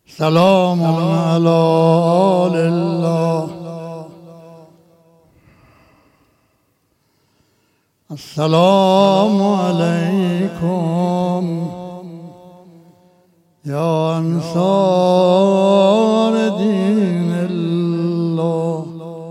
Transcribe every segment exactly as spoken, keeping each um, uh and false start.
سلام علی آل الله. السلام علیکم یا انصار دین الله.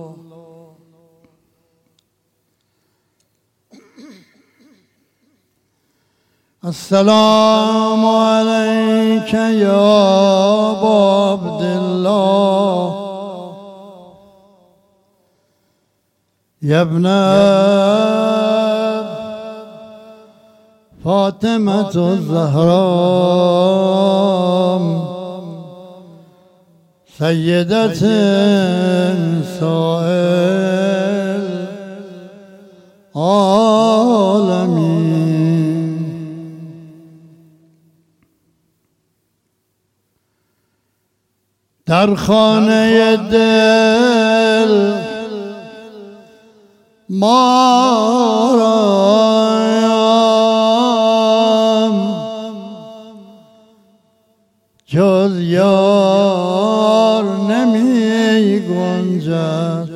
السلام علیک یا ابا عبدالله یا ابن فاطمة الزهراء سیدة نساء العالمین. در خانه دل مارایم جز یار نمی گنجد.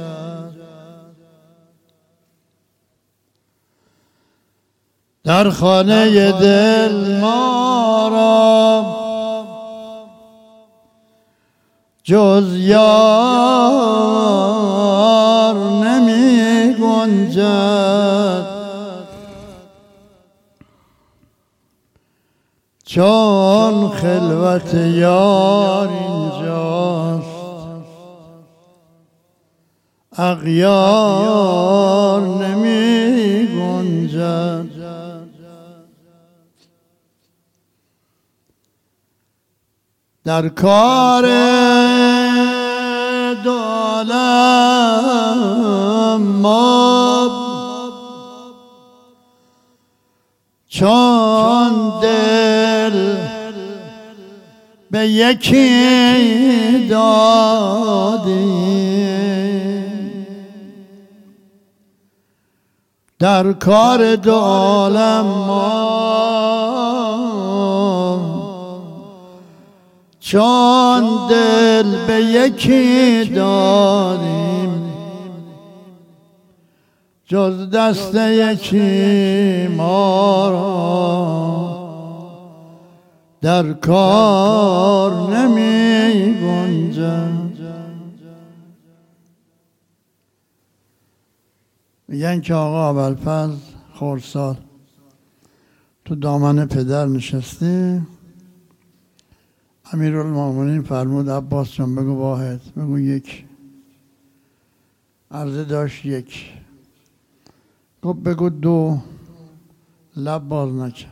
در خانه دل مارایم جز یار نمی گنجد. چون خلوت یار اینجاست اغیار نمی گنجد. در کار دو عالم ما چون دل به یکی دادیم. در کار دو عالم ما چون دل به یکی دادیم جز دست یکی ما را در کار نمی گنجد. میگن که آقا ابوالفضل خردسال تو دامن پدر نشستی، امیرالمومنین فرمود عباس جان بگو واحد، بگو یک. عرضه داشت یک، گفت بگو دو، لب باز نکرد.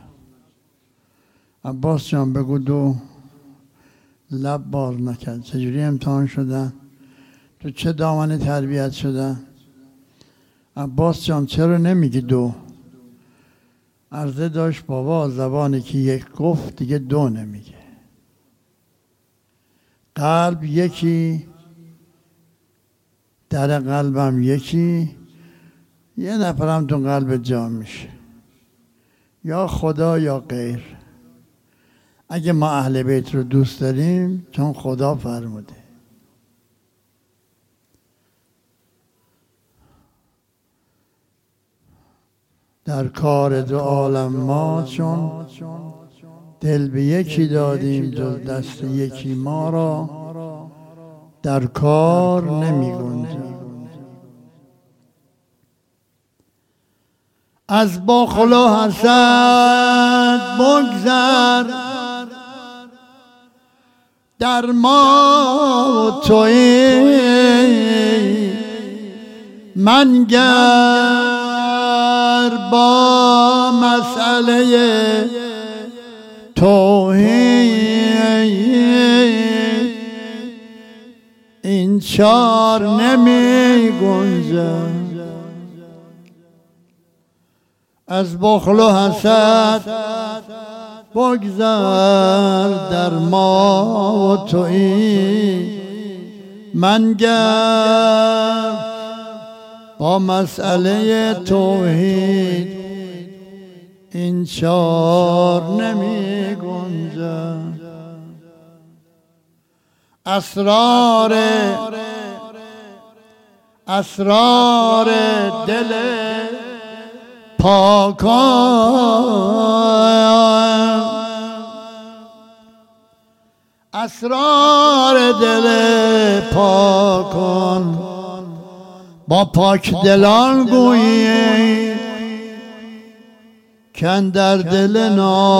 عباس جان بگو دو، لب باز نکرد. چجوری امتحان شدن؟ تو چه دامنه تربیت شدن؟ عباس جان چرا نمیگی دو؟ عرضه داشت بابا زبانی که یک گفت دیگه دو نمیگه. قلب یکی، در قلبم یکی، یه نفرم تو قلب جا میشه، یا خدا یا غیر. اگه ما اهل بیت رو دوست داریم چون خدا فرموده. در کار دو عالم ما چون دل به یکی دادیم جز دست یکی ما را در کار نمی گنجد. از بخل و حسد بگذر، در ما و تویی منگر با مسئله توحید این چار نمی گنجد. از بخل و حسد بگذر، در ما و تویی منگر با مسئله توحید این چار نمی گنجد. اسرار اسرار دل پاکان، اسرار دل پاکان با پاک دلان گویی کن در دل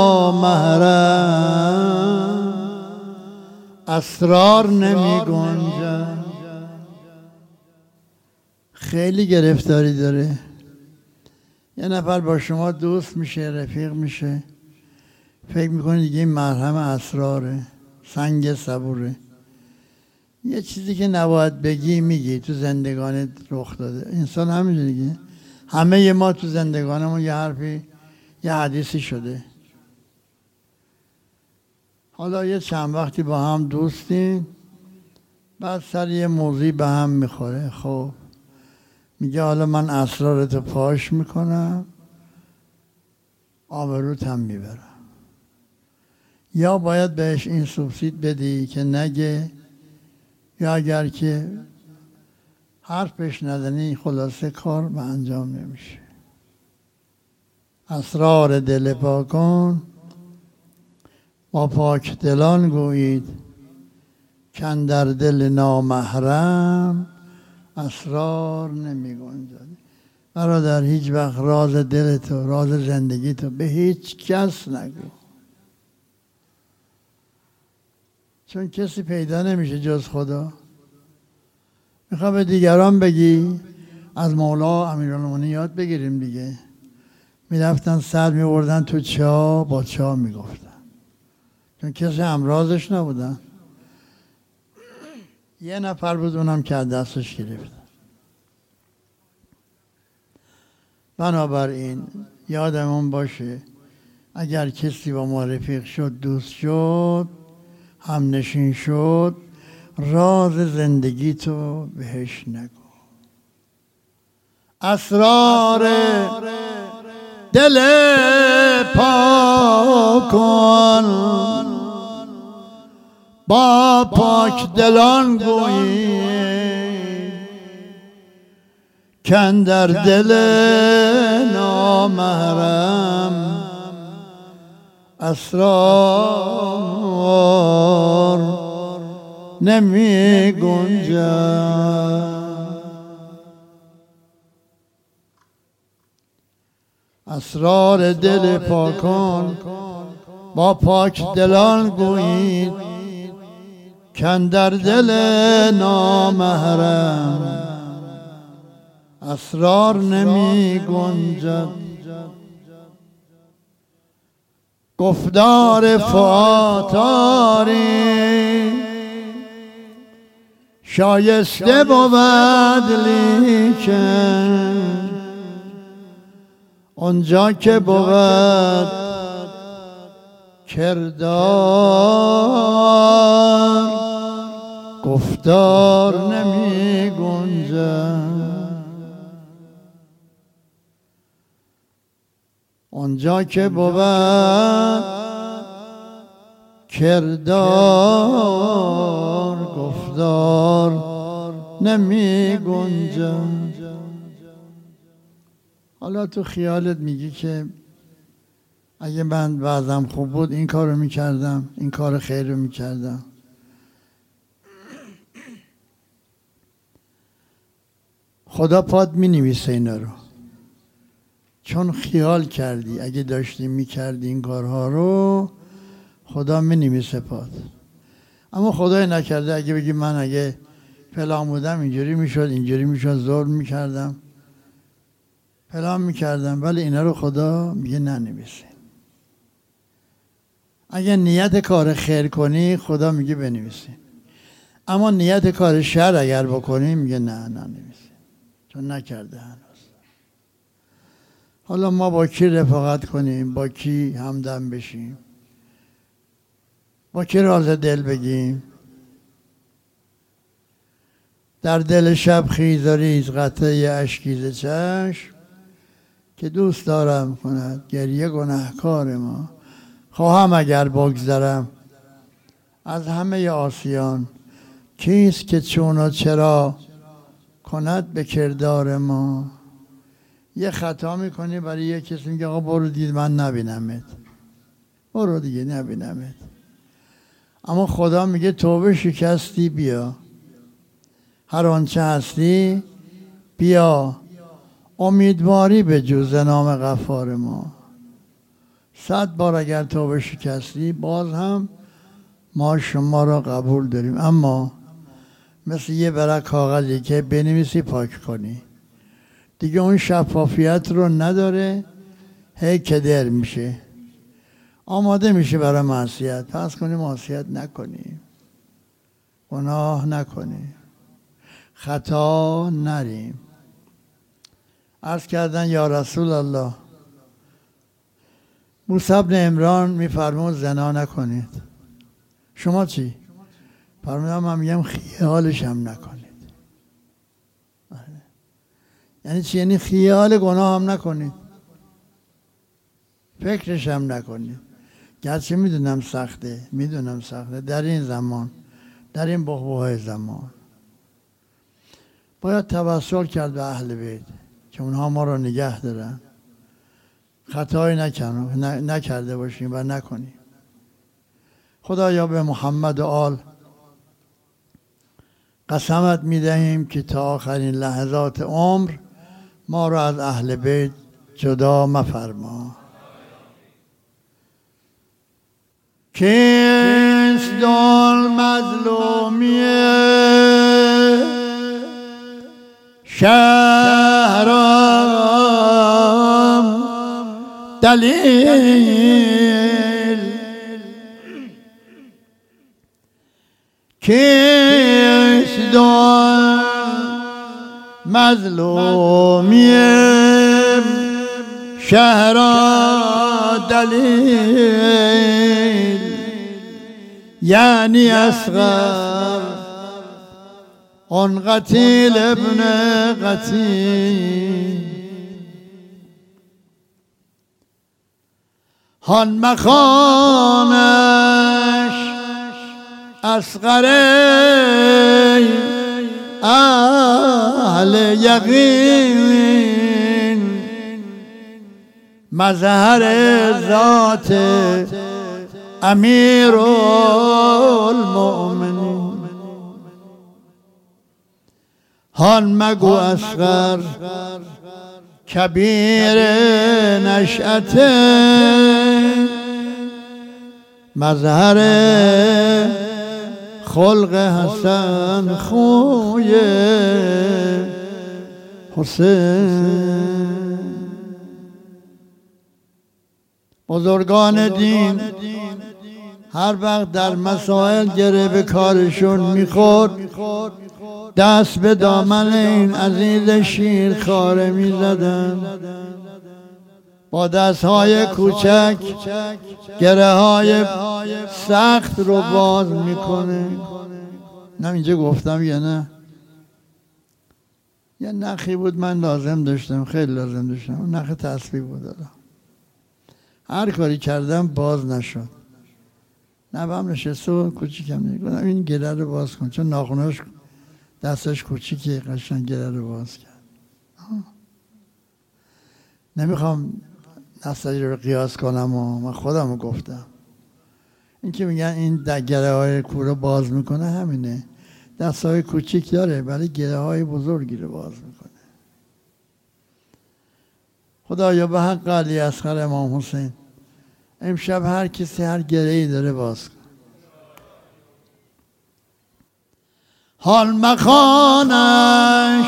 نامحرم اسرار نمی گنجد. خیلی گرفتاری داره. یه نفر با شما دوست میشه، رفیق میشه، فکر میکنه دیگه این مرهم اسراره، سنگ صبوره. یه چیزی که نباید بگی میگی، تو زندگانت رخ داده. انسان همینه دیگه. همه ما تو زندگانمون یه حرفی، یه حدیثی شده. حالا یه چند وقتی با هم دوستیم، بعد سر یه موضوعی به هم میخوره. خب میگه حالا من اسرارتو پاش میکنم، آبروت هم میبرم. یا باید بهش این سوبسید بدی که نگه، یا اگر که حرفش ندنی خلاصه کار به انجام نمیشه. اسرار دل پاکان با پاک دلان گویید کن در دل نامحرم اسرار نمی گنجد. برادر هیچ وقت راز دلتو، راز زندگیتو به هیچ کس نگو، چون کسی پیدا نمیشه جز خدا. میخوای به دیگران بگی، از مولا امیرالمومنین یاد بگیریم دیگه. میرفتن سر میبردن تو چاه، با چاه میگفتن، چون کسی همرازش نبودن. یه نفر بود، اونم که دستش گرفت. بنابراین یادمون باشه اگر کسی با ما رفیق شد، دوست شد، هم نشین شد، راز زندگی تو بهش نگو. اسرار دل پاکان با پاک دلان گویی کن در دل نامحرم اسرار نمی گنجد. اسرار دل پاکان با پاک دلان گویید کن در دل نامحرم اسرار نمی گنجد. گفتار فاتاری شایسته بود لیکن اونجا که بود کردار گفتار نمی گنجد. اونجا که بود کردار گفتار نمی گنجد. حالا تو خیالت میگی که اگه من وضعم خوب بود این کارو میکردم، این کار خیر رو میکردم. خدا پاد مینویسه اینا رو، چون خیال کردی اگه داشتی میکردی این کارها رو خدا مینویسه پاد. اما خدای نکرده اگه بگی من اگه فلان بودم اینجوری میشد، اینجوری میشد، ظلم میکردم، فلان میکردم، ولی اینا رو خدا میگه ننویسه. اگه نیت کار خیر کنی خدا میگه بنویسه، اما نیت کار شر اگر بکنی میگه نه ننویسه، چون نکرده هنوز. حالا ما با کی رفاقت کنیم، با کی همدم بشیم، با کی راز دل بگیم؟ در دل شب خیز و ریز قطره اشکیز چشم که دوست دارم کند گریه گناهکار ما. خواهم اگر بگذرم از همه آسیان کیست که چون و چرا کند به کردار ما. یه خطا میکنی برای یه کسی میگه آقا برو دید من نبینمت، برو دیگه نبینمت. اما خدا میگه توبه شکستی بیا، هر آنچه هستی بیا، امیدواری به جز نام غفار ما. صد بار اگر توبه شکستی باز هم ما شما را قبول داریم، اما مثل یه ورق کاغذی که بنویسی پاک کنی دیگه اون شفافیت رو نداره، هی کدر میشه، آماده میشه برای معصیت. پس کنیم معصیت نکنیم، گناه نکنیم، خطا نریم. عرض کردن یا رسول الله، موسی بن عمران میفرمود زنا نکنید، شما چی؟ فرمودم من میگم خیالش هم نکنید. یعنی چی؟ یعنی خیال گناه هم نکنید، فکرش هم نکنید. گرچه میدونم سخته، میدونم سخته در این زمان، در این بحبوحه زمان باید توسل کرد به اهل بیت که اونها ما را نگه دارن، خطایی نکرده باشیم و نکنیم. خدایا به محمد و آل قسمت میدهیم که تا آخرین لحظات عمر ما را از اهل بیت جدا مفرما. کیست دل مظلومی شهرام دلیل، کیست دل مظلومی شهرام دلیل، یعنی اصغر اون قتیل ابن قتیل. هان مخانش اصغر اهل یقین، مظهر ذات امیر المؤمنین. هان مگو اصغر کبیر نشأت، مظهر خلق حسن خوی حسین. بزرگان دین هر وقت در مسائل گره به کارشون میخورد دست به دامن این عزیز شیر خاره میزدن، با دستهای کوچک گره های سخت رو باز میکنه. نه اینجا گفتم یا نه؟ یه نخی بود من لازم داشتم، خیلی لازم داشتم، نخ تسبیح بود. هر کاری کردم باز نشد. نبام نشست و کوچیکم نگفتم این گره رو باز کن، چون ناخناش دستش کوچیکه، قشنگ گره رو باز کرد. نمیخوام نسلی رو قیاس کنم و من خودم رو گفتم. این که میگن این گره های کوره باز میکنه همینه، دست های کوچیک داره ولی گره های بزرگی رو باز میکنه. خدایا به حق علی اصغر امام حسین امشب هر کسی هر گره‌ای داره باز کن. حال مخانش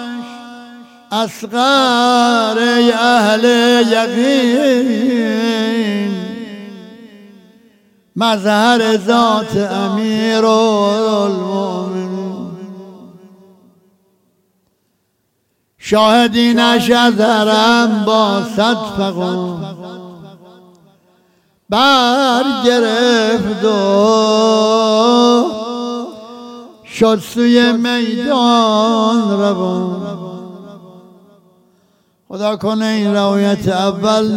اصغر اهل یقین، مظهر ذات امیر المؤمنین. شاهدینش از حرم با صد فغان برگرفت و شد سوی میدان روان. خدا کنه این روایت اول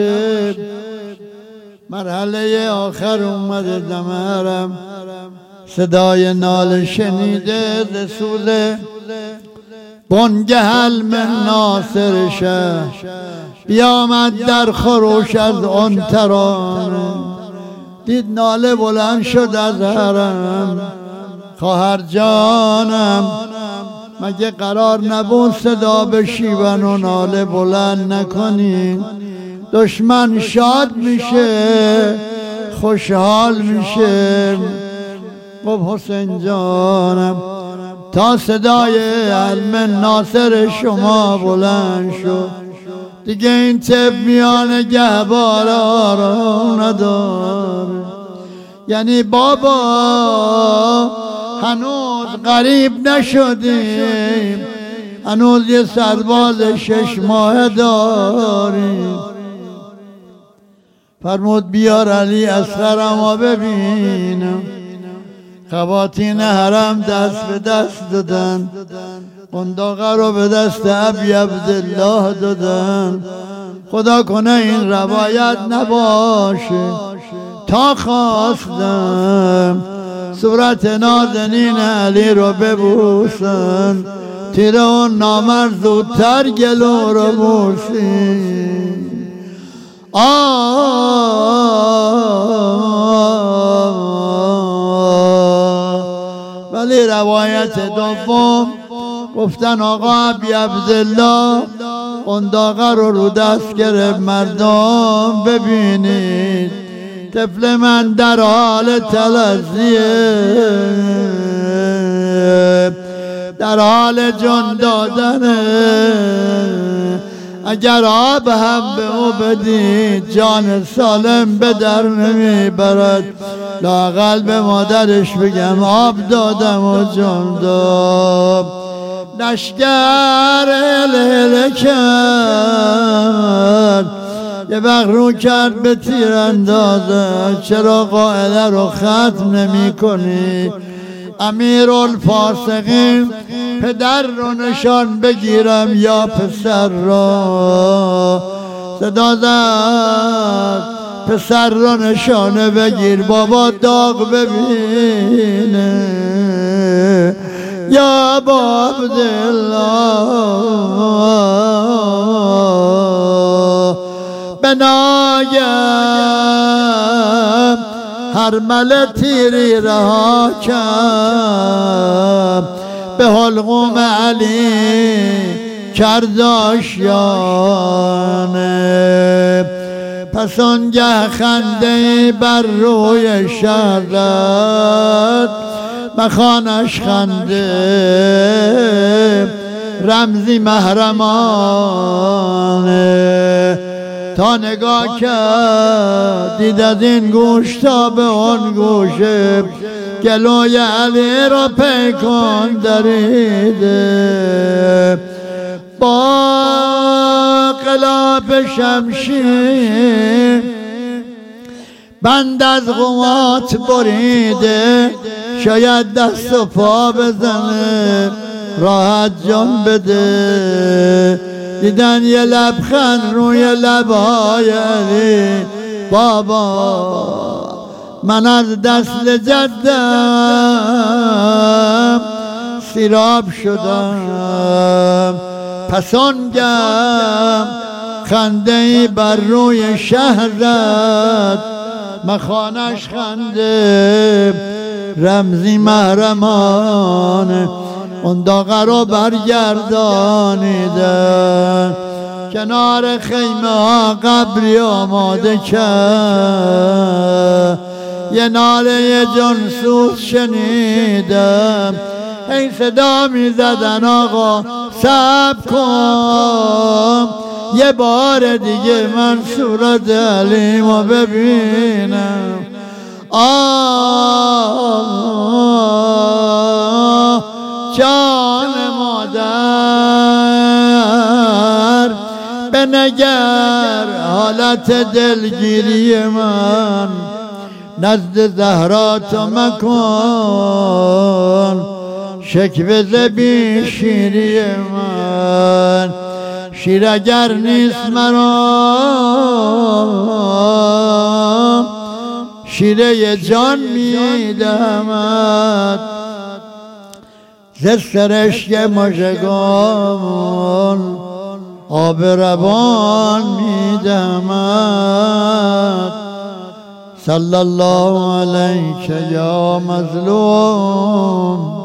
نباشه، مرحله آخر اومده دم حرم صدای ناله شنیده ز سوز بنگه حلم ناصر شه، بیامد در خروش از آن ترانه. دید ناله بلند شد از حرم، خواهر جانم مگه قرار نبود صدا بشیون و ناله بلند نکنی؟ دشمن شاد میشه خوشحال میشه. گفت حسین جانم تا صدای علم ناصر شما بلند شد دیگه این طب میان گهوارا را نداره. یعنی بابا هنوز غریب نشدیم، هنوز یه سرباز شش ماه داریم. فرمود بیار علی اصغرمو ببینم. خواتین حرم دست به دست دادن، قنداقه رو به دست ابی عبدالله دادن. خدا کنه این روایت نباشه. تا خواستم صورت نازنین علی رو ببوسن، تیره اون نامرد زودتر گلو رو بوسید. ولی روایت دوم گفتن آقا ابی عبدالله قنداقه رو رو دست گرفت. مردم ببینید طفل من در حال تلذیه، در حال جان دادنه. اگر آب هم به او بدید جان سالم به در نمیبرد. لااقل به مادرش بگم آب دادم و جان داد. لشگر اله کرد، یه وقت رو کرد به تیر اندازه. چرا قاعده رو ختم نمی کنی؟ امیر الفاسقین پدر رو نشان بگیرم یا پسر را؟ صدا زد پسر رو نشانه بگیر بابا داغ ببینه. یا ابا عبدالله بنایم هر مل تیری رها کرد، به حلقوم علی کرد آشیانه. پس آنگه خنده بر روی شرت، مخانش خنده رمزی محرمانه. تا نگاه کرد دید از این گوش تا به آن گوشه، گلوی علی را پیکان دریده. با غلاف شمشیر بند از قمات بریده، شاید دست و پا بزنه راحت جان بده. دیدن یه لبخند روی لبهای علی. بابا من از دست جدم سیراب شدم. پس آنگه خنده بر روی شهر زد، مخانش خنده رمزی محرمانه. قنداقه رو برگردانیدن، کنار خیمه ها قبری آماده کرد. یه ناله جانسوز شنیدم، این صدا می زدن آقا صبر کن یه بار دیگه من صورت علیمو ببینم. آه جان مادر بنگر حالت دلگیری من، نزد زهرا تو مکن شکوه ز بی شیری من. شیر اگر نیست مرا شیره جان میدهمت ز سرشک مژگان آب روان میدهمت صلی الله علیک یا مظلوم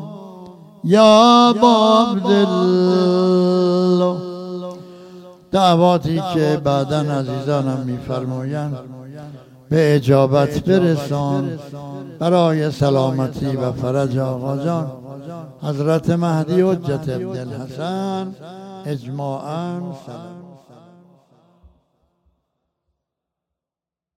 یا باب دل. دعواتی که بعداً عزیزانم میفرمایند به اجابت برسان برای سلامتی و فرج آقا جان حضرت مهدی حجت ابن الحسن اجماعاً. سلام.